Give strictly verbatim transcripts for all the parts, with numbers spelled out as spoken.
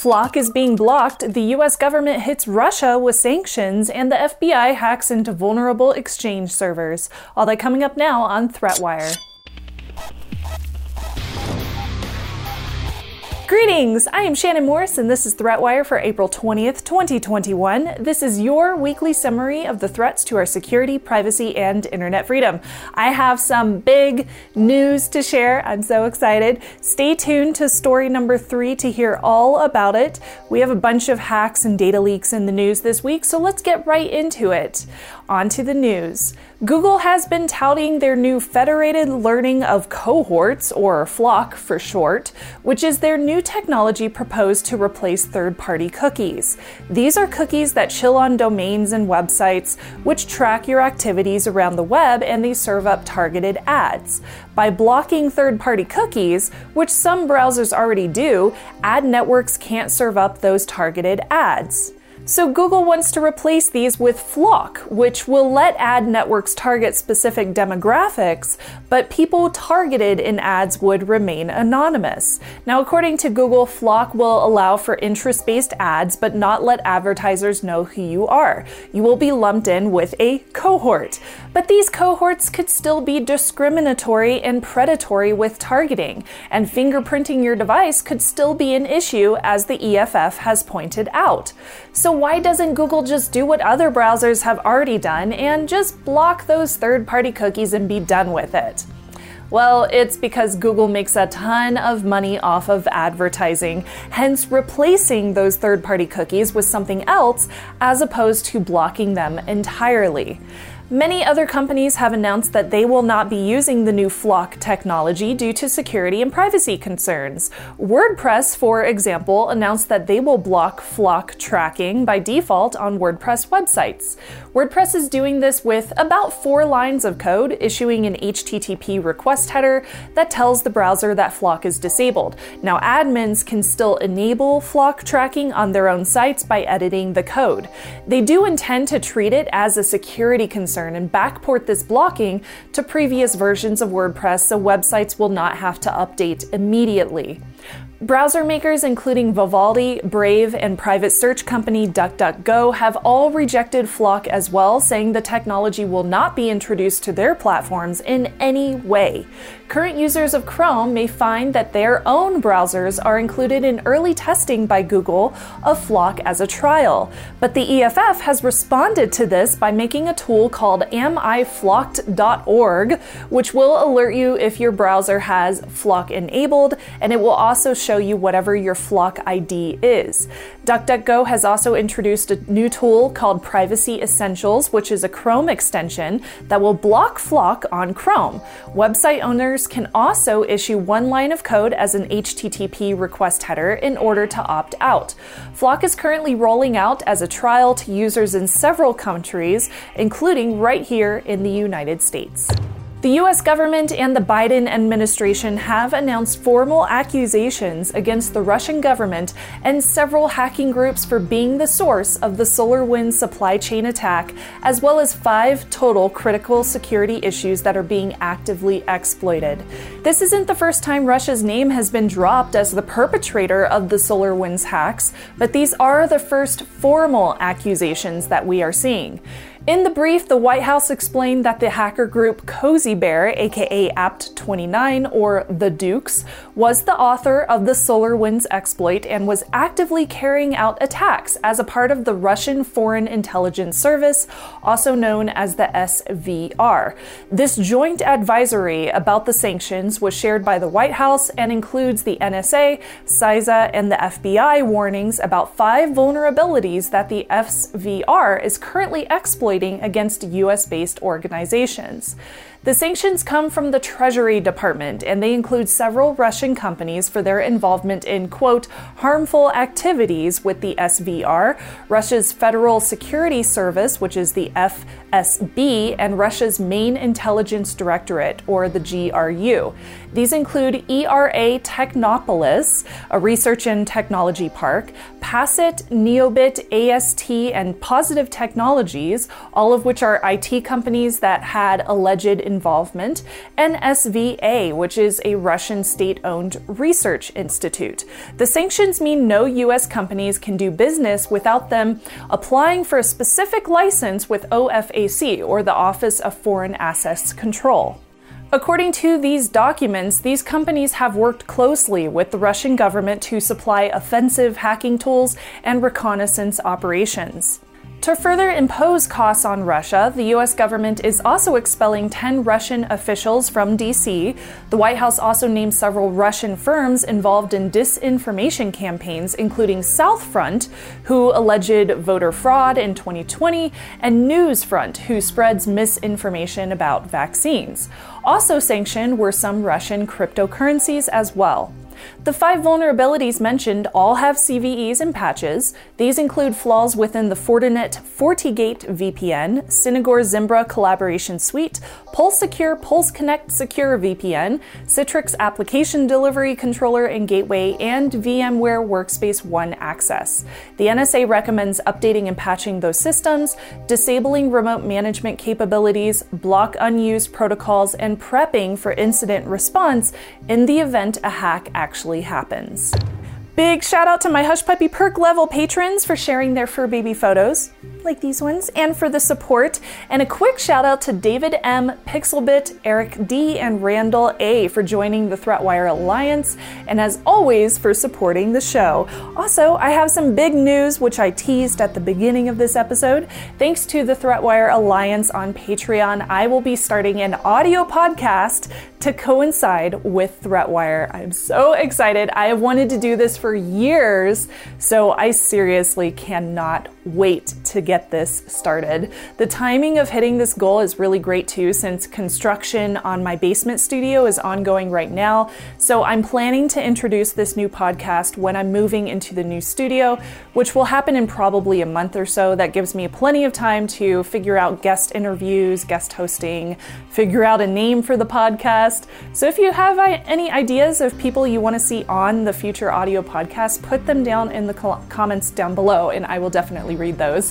Flock is being blocked, the U S government hits Russia with sanctions, and the F B I hacks into vulnerable Exchange servers. All that coming up now on ThreatWire. Greetings! I am Shannon Morris, and this is ThreatWire for April twentieth, twenty twenty-one. This is your weekly summary of the threats to our security, privacy, and internet freedom. I have some big news to share. I'm so excited. Stay tuned to story number three to hear all about it. We have a bunch of hacks and data leaks in the news this week, so let's get right into it. On to the news. Google has been touting their new Federated Learning of Cohorts, or FLoC for short, which is their new technology proposed to replace third-party cookies. These are cookies that chill on domains and websites, which track your activities around the web, and they serve up targeted ads. By blocking third-party cookies, which some browsers already do, ad networks can't serve up those targeted ads. So Google wants to replace these with FLoC, which will let ad networks target specific demographics, but people targeted in ads would remain anonymous. Now, according to Google, FLoC will allow for interest-based ads, but not let advertisers know who you are. You will be lumped in with a cohort. But these cohorts could still be discriminatory and predatory with targeting, and fingerprinting your device could still be an issue, as the E F F has pointed out. So why doesn't Google just do what other browsers have already done and just block those third-party cookies and be done with it? Well, it's because Google makes a ton of money off of advertising, hence replacing those third-party cookies with something else as opposed to blocking them entirely. Many other companies have announced that they will not be using the new FLoC technology due to security and privacy concerns. WordPress, for example, announced that they will block FLoC tracking by default on WordPress websites. WordPress is doing this with about four lines of code, issuing an H T T P request header that tells the browser that FLoC is disabled. Now, admins can still enable FLoC tracking on their own sites by editing the code. They do intend to treat it as a security concern and backport this blocking to previous versions of WordPress so websites will not have to update immediately. Browser makers including Vivaldi, Brave, and private search company DuckDuckGo have all rejected FLoC as well, saying the technology will not be introduced to their platforms in any way. Current users of Chrome may find that their own browsers are included in early testing by Google of FLoC as a trial. But the E F F has responded to this by making a tool called am I flocked dot org, which will alert you if your browser has FLoC enabled, and it will also show you whatever your FLoC I D is. DuckDuckGo has also introduced a new tool called Privacy Essentials, which is a Chrome extension that will block FLoC on Chrome. Website owners can also issue one line of code as an H T T P request header in order to opt out. FLoC is currently rolling out as a trial to users in several countries, including right here in the United States. The U S government and the Biden administration have announced formal accusations against the Russian government and several hacking groups for being the source of the SolarWinds supply chain attack, as well as five total critical security issues that are being actively exploited. This isn't the first time Russia's name has been dropped as the perpetrator of the SolarWinds hacks, but these are the first formal accusations that we are seeing. In the brief, the White House explained that the hacker group Cozy Bear, aka Apt twenty-nine or the Dukes, was the author of the SolarWinds exploit and was actively carrying out attacks as a part of the Russian Foreign Intelligence Service, also known as the S V R. This joint advisory about the sanctions was shared by the White House and includes the N S A, CISA, and the F B I warnings about five vulnerabilities that the S V R is currently exploiting against U S-based organizations. The sanctions come from the Treasury Department, and they include several Russian companies for their involvement in, quote, harmful activities with the S V R, Russia's Federal Security Service, which is the F S B, and Russia's Main Intelligence Directorate, or the G R U. These include E R A Technopolis, a research and technology park, Passit, Neobit, A S T, and Positive Technologies, all of which are I T companies that had alleged involvement, and S V A, which is a Russian state-owned research institute. The sanctions mean no U S companies can do business without them applying for a specific license with O F A C, or the Office of Foreign Assets Control. According to these documents, these companies have worked closely with the Russian government to supply offensive hacking tools and reconnaissance operations. To further impose costs on Russia, the U S government is also expelling ten Russian officials from D C. The White House also named several Russian firms involved in disinformation campaigns, including Southfront, who alleged voter fraud in twenty twenty, and Newsfront, who spreads misinformation about vaccines. Also sanctioned were some Russian cryptocurrencies as well. The five vulnerabilities mentioned all have C V Es and patches. These include flaws within the Fortinet FortiGate V P N, Synagor Zimbra Collaboration Suite, PulseSecure PulseConnect Secure V P N, Citrix Application Delivery Controller and Gateway, and VMware Workspace ONE Access. The N S A recommends updating and patching those systems, disabling remote management capabilities, block unused protocols, and prepping for incident response in the event a hack actually happens. Big shout out to my Hush Puppy Perk level patrons for sharing their fur baby photos, like these ones, and for the support. And a quick shout out to David M, Pixelbit, Eric D, and Randall A for joining the ThreatWire Alliance, and as always for supporting the show. Also, I have some big news which I teased at the beginning of this episode. Thanks to the ThreatWire Alliance on Patreon, I will be starting an audio podcast to coincide with ThreatWire. I'm so excited. I have wanted to do this for years, so I seriously cannot wait to get this started. The timing of hitting this goal is really great too, since construction on my basement studio is ongoing right now. So I'm planning to introduce this new podcast when I'm moving into the new studio, which will happen in probably a month or so. That gives me plenty of time to figure out guest interviews, guest hosting, figure out a name for the podcast. So if you have any ideas of people you want to see on the future audio podcast, put them down in the comments down below and I will definitely read those.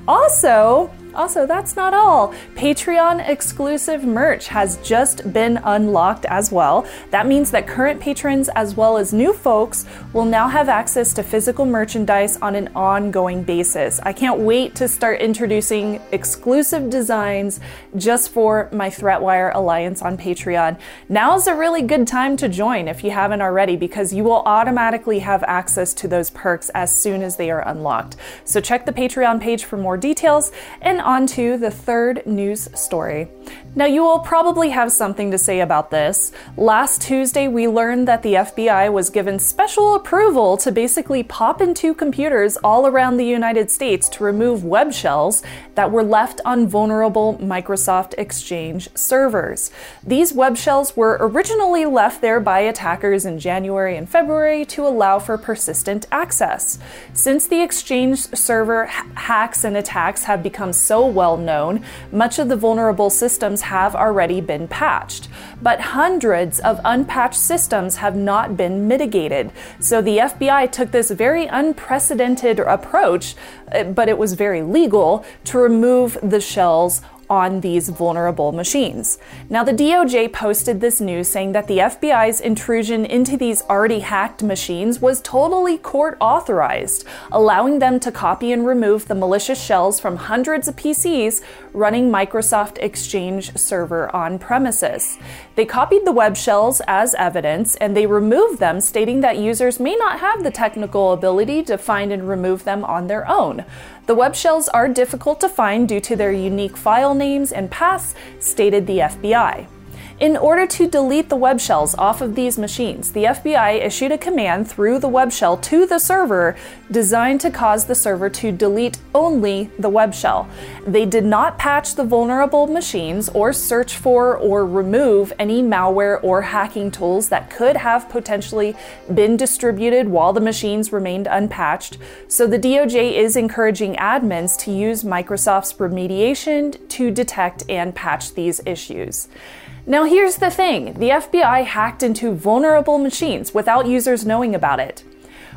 Also, Also, that's not all. Patreon exclusive merch has just been unlocked as well. That means that current patrons as well as new folks will now have access to physical merchandise on an ongoing basis. I can't wait to start introducing exclusive designs just for my ThreatWire Alliance on Patreon. Now's a really good time to join if you haven't already, because you will automatically have access to those perks as soon as they are unlocked. So check the Patreon page for more details, and on to the third news story. Now, you will probably have something to say about this. Last Tuesday, we learned that the F B I was given special approval to basically pop into computers all around the United States to remove web shells that were left on vulnerable Microsoft Exchange servers. These web shells were originally left there by attackers in January and February to allow for persistent access. Since the Exchange server ha- hacks and attacks have become so well known, much of the vulnerable systems have already been patched. But hundreds of unpatched systems have not been mitigated. So the F B I took this very unprecedented approach, but it was very legal, to remove the shells on these vulnerable machines. Now, the D O J posted this news saying that the F B I's intrusion into these already hacked machines was totally court authorized, allowing them to copy and remove the malicious shells from hundreds of P Cs running Microsoft Exchange server on premises. They copied the web shells as evidence, and they removed them, stating that users may not have the technical ability to find and remove them on their own. The web shells are difficult to find due to their unique file names and paths, stated the F B I. In order to delete the web shells off of these machines, the F B I issued a command through the web shell to the server designed to cause the server to delete only the web shell. They did not patch the vulnerable machines or search for or remove any malware or hacking tools that could have potentially been distributed while the machines remained unpatched. So the D O J is encouraging admins to use Microsoft's remediation to detect and patch these issues. Now, here's the thing. The F B I hacked into vulnerable machines without users knowing about it.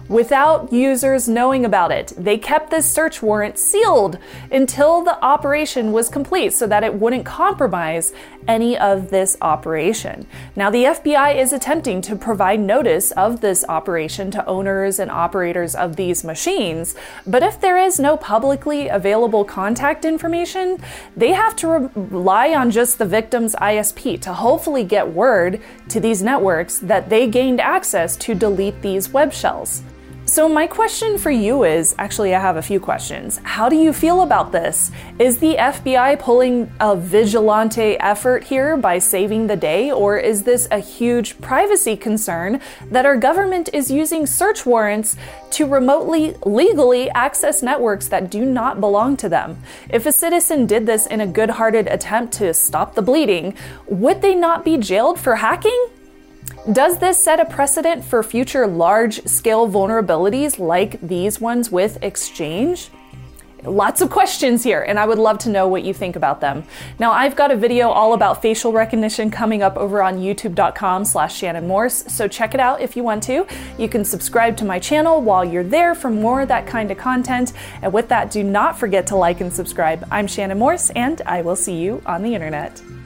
without users knowing about it. They kept this search warrant sealed until the operation was complete so that it wouldn't compromise any of this operation. Now, the F B I is attempting to provide notice of this operation to owners and operators of these machines, but if there is no publicly available contact information, they have to rely on just the victim's I S P to hopefully get word to these networks that they gained access to delete these web shells. So my question for you is, actually I have a few questions. How do you feel about this? Is the F B I pulling a vigilante effort here by saving the day, or is this a huge privacy concern that our government is using search warrants to remotely, legally access networks that do not belong to them? If a citizen did this in a good-hearted attempt to stop the bleeding, would they not be jailed for hacking? Does this set a precedent for future large-scale vulnerabilities like these ones with Exchange? Lots of questions here, and I would love to know what you think about them. Now, I've got a video all about facial recognition coming up over on youtube dot com slash Shannon Morse, so check it out if you want to. You can subscribe to my channel while you're there for more of that kind of content. And with that, do not forget to like and subscribe. I'm Shannon Morse, and I will see you on the internet.